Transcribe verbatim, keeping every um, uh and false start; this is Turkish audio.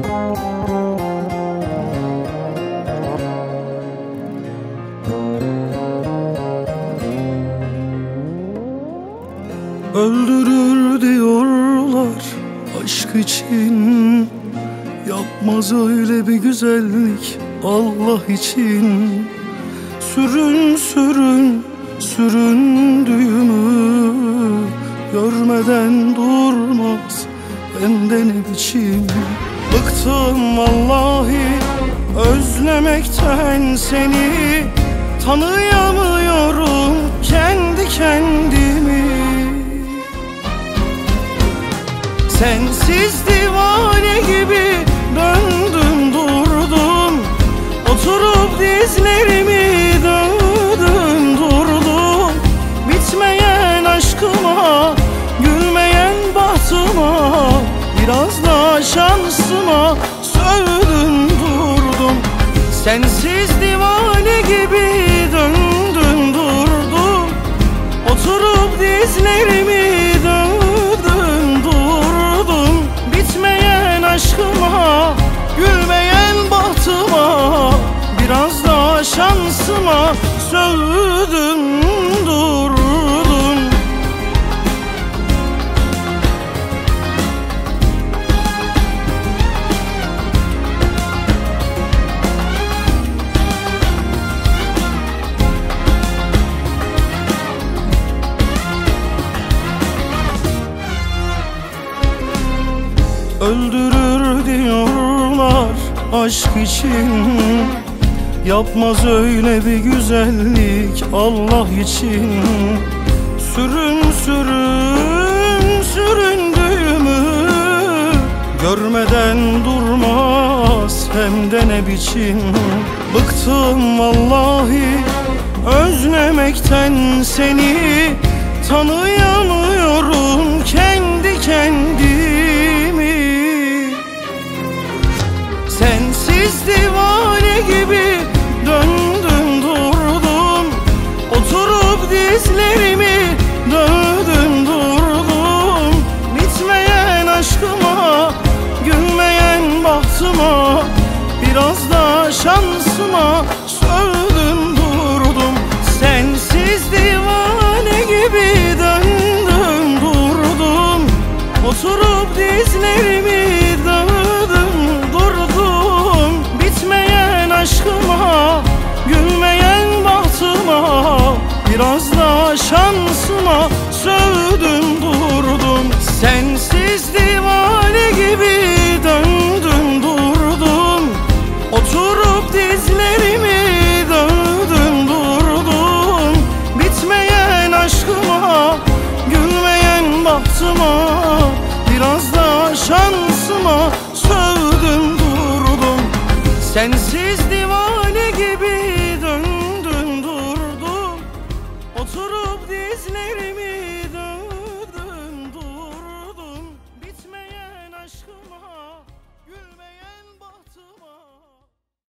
Öldürür diyorlar aşk için, yapmaz öyle bir güzellik Allah için. Sürün sürün süründüğümü görmeden durmaz bende ne biçim. Bıktım vallahi özlemekten seni, tanıyamıyorum kendi kendimi. Sensiz divane gibi döndüm durdum, oturup dizlerimi dövdüm durdum. Bitmeyen aşkıma, gülmeyen bahtıma, biraz da şansıma sövdüm durdum. Sensiz divane gibi döndüm durdum, oturup dizlerimi dövdüm durdum. Bitmeyen aşkıma, gülmeyen bahtıma, biraz da şansıma sövdüm durdum. Öldürür diyorlar aşk için, yapmaz öyle bir güzellik Allah için. Sürün sürün süründüğümü görmeden durmaz hem de ne biçim. Bıktım vallahi özlemekten seni, tanıyamıyorum kendi kendimi. Sensiz divane gibi döndüm durdum, oturup dizlerimi dövdüm durdum. Bitmeyen aşkıma, gülmeyen bahtıma, biraz da şansıma sövdüm durdum. Sensiz divane gibi döndüm durdum, oturup dizlerimi dövdüm durdum. Bitmeyen aşkıma, gülmeyen bahtıma, biraz da şansıma sövdüm durdum. Sensiz divane gibi döndüm durdum, oturup dizlerimi dövdüm durdum. Bitmeyen aşkıma, gülmeyen bahtıma, biraz da şansıma sövdüm durdum. Sensiz divan